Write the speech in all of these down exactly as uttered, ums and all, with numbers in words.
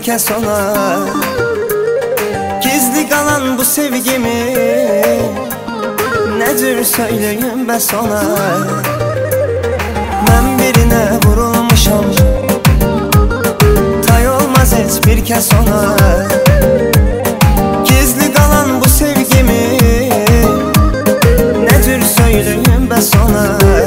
kez ona. Gizli kalan bu sevgimi ne cür söyleyeyim bəs ona. Mən birine vurulmuşam, tay olmaz heç bir kez ona. Gizli kalan bu sevgimi ne cür söyleyeyim bəs ona.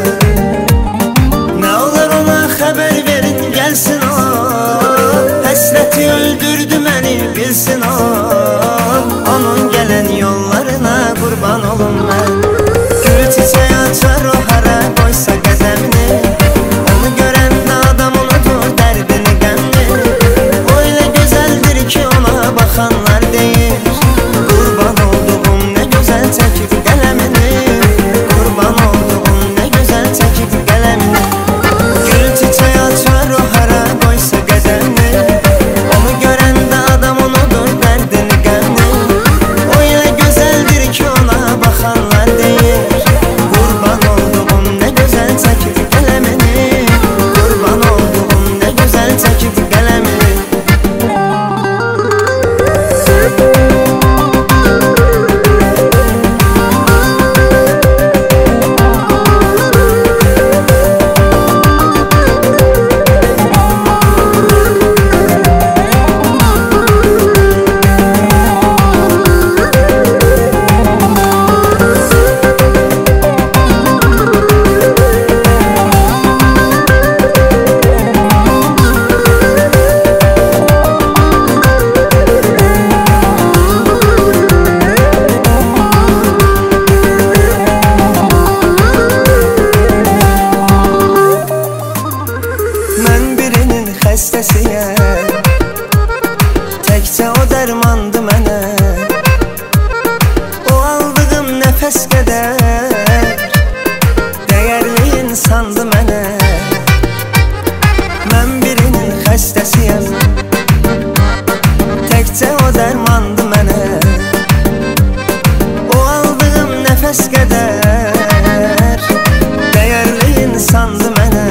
Ne olur ona haber verin gelsin o, həsrəti öldürdü məni bilsin o. Onun gelen yollarına kurban olum mən. Gül çiçeği açar o hara koysa qədəmini, onu görən adam unutur dərdini qəmni. O elə gözəldir ki ona baxanlar deyir, kurban olduğum ne gözəl çəkib qələmini, kurban olduğum ne gözəl çəkib qələmini. Gül çiçeği açar o hara koysa qədəmini, onu görən adam unutur dərdini qəmni. O elə gözəldir ki ona baxanlar deyir, kurban olduğum ne gözəl çəkib qələmini, kurban olduğum ne gözəl çəkib qələmini. Mən birinin xəstəsiyəm, təkcə o dərmandı mənə. O aldığım nəfəs qədər dəyərli insandı mənə. Mən birinin xəstəsiyəm, təkcə o dərmandı mənə. O aldığım nəfəs qədər dəyərli insandı mənə.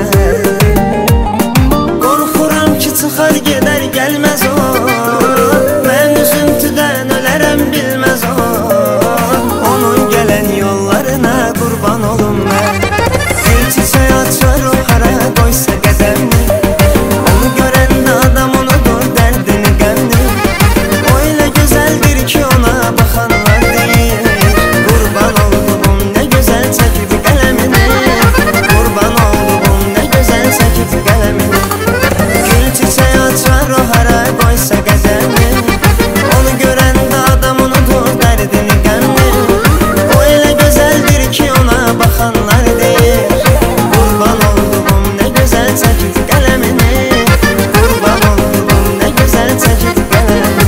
Çıxar gedər gəlməz o, mən üzüntüdən ölərəm bilməz o. Onun gələn yollarına qurban olum mən. Gül çiçeği açar o hara qoysa qədəmini, onu görən adam unutur dərdini qəmni. O elə gözəldir ki ona baxanlar deyir, kurban olduğum ne gözəl çəkib qələmini, kurban olduğum ne gözəl çəkib qələmini. Çiçeği açar o hara koysa qədəmini, onu görən adam unutur dərdini qəmni. O elə gözəldir ki ona baxanlar deyir, kurban olduğum ne gözəl çəkib qələmini, kurban olduğum ne gözəl çəkib qələmini.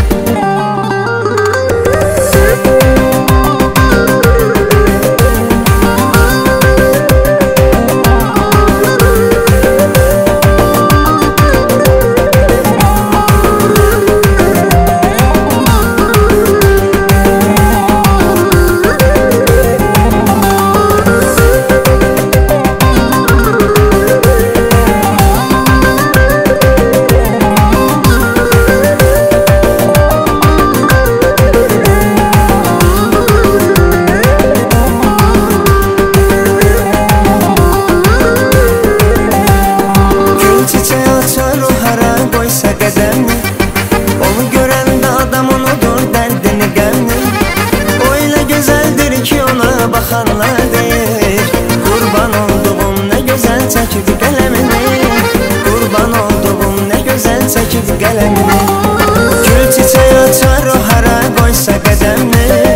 Koysa qədəmini, onu görən adam unutur dərdini qəmni. O elə gözəldir ki ona baxanlar deyir, kurban olduğum ne gözəl çəkib qələmini, kurban olduğum ne gözəl çəkib qələmini. Gül çiçeği açar o hara koysa qədəmini,